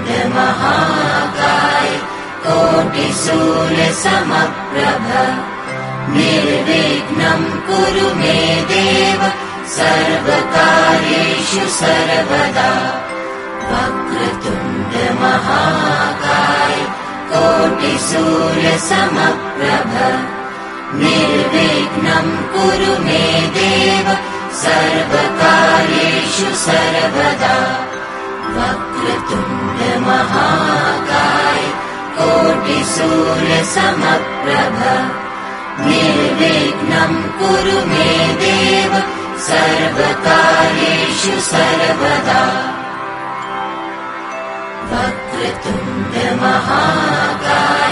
महाकाय कोटिसूर्यसमप्रभ निर्विघ्नं कुरु मे देव सर्वकार्येषु सर्वदा वक्रतुण्ड महाकाय कोटिसूर्यसमप्रभ निर्विघ्नं कुरु मे देव सर्वकार्येषु सर्वदा वक्रतुण्ड महाकाय कोटिसूर्यसमप्रभ निर्विघ्नं कुरु मे देव सर्वकार्येषु सर्वदा वक्रतुण्ड महाकाय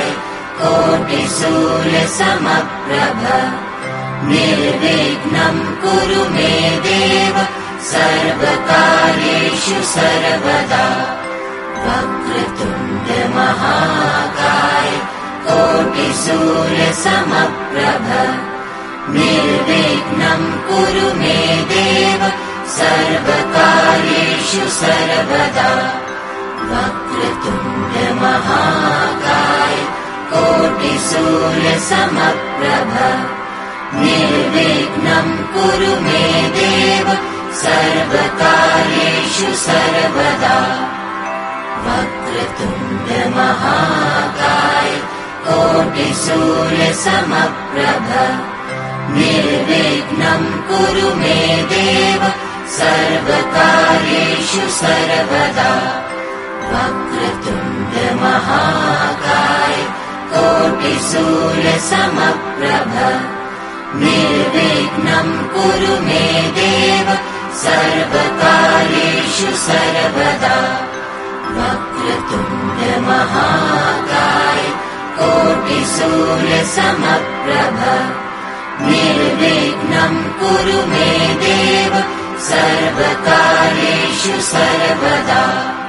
कोटिसूर्यसमप्रभ निर्विघ्नं कुरु मे देव सर्वकार्येषु सर्वदा वक्रतुण्ड महाकाय कोटिसूर्यसमप्रभ निर्विघ्नं कुरु मे देव सर्वकार्येषु सर्वदा वक्रतुण्ड महाकाय कोटिसूर्यसमप्रभ निर्विघ्नं कुरु मे देव सर्वकार्येषु सर्वदा वक्रतुण्ड महाकाय कोटिसूर्यसमप्रभ निर्विघ्नं कुरु मे देव सर्वकार्येषु सर्वदा वक्रतुण्ड महाकाय कोटिसूर्यसमप्रभ निर्विघ्नं कुरु मे देव सर्वकार्येषु सर्वदा वक्रतुण्ड महाकाय कोटिसूर्यसमप्रभ निर्विघ्नं कुरु मे देव सर्वकार्येषु सर्वदा।